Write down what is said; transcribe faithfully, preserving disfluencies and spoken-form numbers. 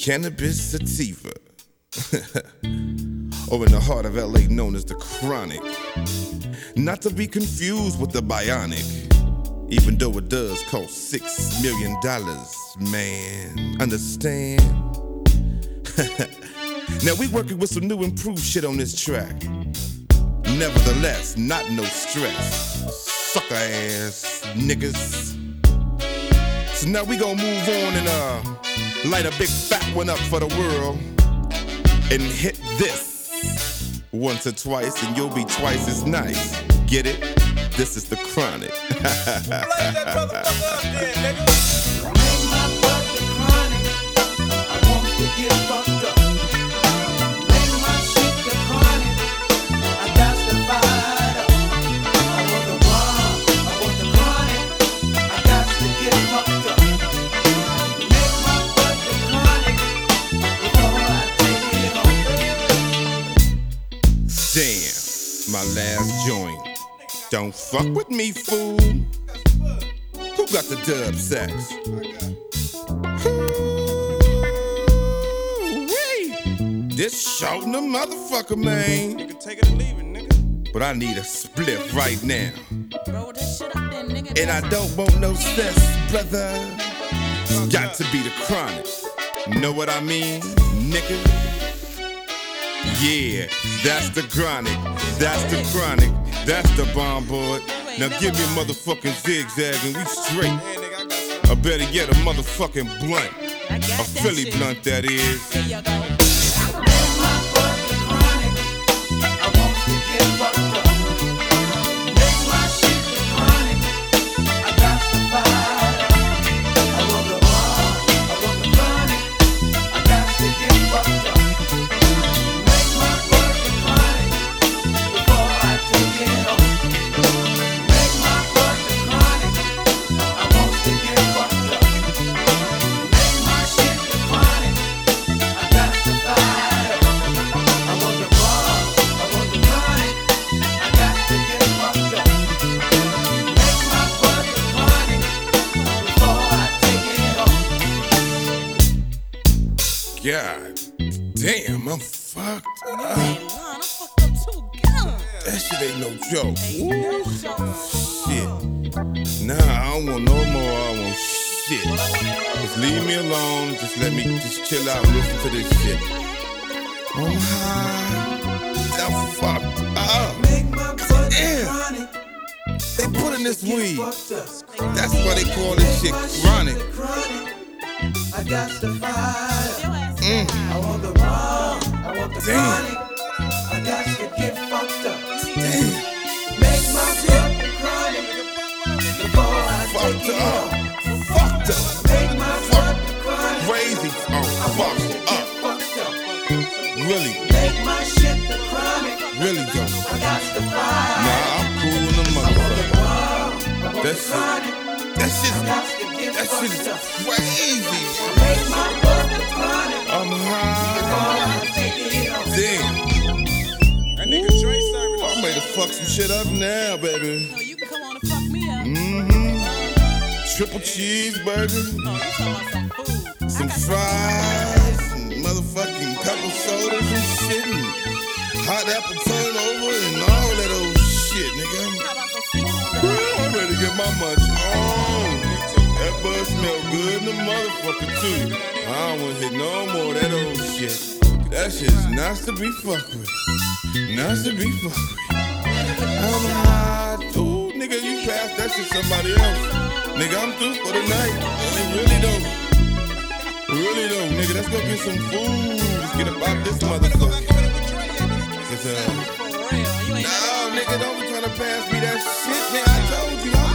Cannabis sativa. Or in the heart of L A known as the Chronic. Not to be confused with the Bionic. Even though it does cost six million dollars, man. Understand? Now we working with some new improved shit on this track. Nevertheless, not no stress. Sucker ass niggas. So now we gon' move on and uh light a big fat one up for the world. And hit this once or twice and you'll be twice as nice. Get it? This is the Chronic. Play that motherfucker up there, nigga. Make my butt the Chronic. I want to get fucked up. Make my shit the Chronic. I got to fire up. I want the bomb. I want the Chronic. I got to get fucked up. Make my butt the Chronic before I take it home. Damn, my last joint. Don't fuck with me, fool. Who got the dub sex? Ooh-wee. This shouting a motherfucker, man. You can take it or leave it, nigga. But I need a spliff right now. Roll this shit up then, nigga. And I don't want no cess, brother. It's got to be the Chronic. Know what I mean, nigga? Yeah, that's the Chronic. That's the Chronic. That's the bomb board. Now give me a motherfucking zigzag and we straight. Or better yet, a motherfucking blunt. A Philly blunt, that is. Here you go. God damn, I'm fucked up. I'm fucked up too. God. That shit ain't no joke. Ain't no joke. Shit. Nah, I don't want no more. I want shit. Just leave me alone. Just let me just chill out and listen to this shit. I'm high. I'm fucked up. Damn. They put in this weed. That's why they call this shit Chronic. I got to fire. Mm. I want the bomb. I want the Chronic. I got to get fucked up. Damn. Make my butt the Chronic before I Fucked take it up. home. Fucked up. Make my butt the Chronic. Crazy. Oh, I want to fucked get up. fucked up. Really. Make my shit the Chronic. Really though. I got to fire. Nah, I'm cool in the motherfucker. That shit. That shit. That shit is crazy. Make my butt the Chronic. I'm high. Damn. That nigga Dre serving I'm ready to fuck some shit up now, baby. Oh, you can come on and fuck me up. Mm-hmm. Triple cheeseburger, Oh, you talking about some food. some I got fries, and motherfucking couple sodas and shit, and hot apple turnover and all that old shit, nigga. How about some seafood? I'm ready to get my munch on. That bud smell good in the motherfucker too. I don't wanna hit no more of that old shit. That shit's nice to be fucked with. Nice to be fucked with. I'm high too. Nigga, you passed that shit somebody else. Nigga, I'm through for the night. And really though. Really though, nigga, let's go get some food. Let's get about this motherfucker. Cause, uh, For real. You ain't no, nigga, don't be trying to pass me that shit, man. I told you, I'm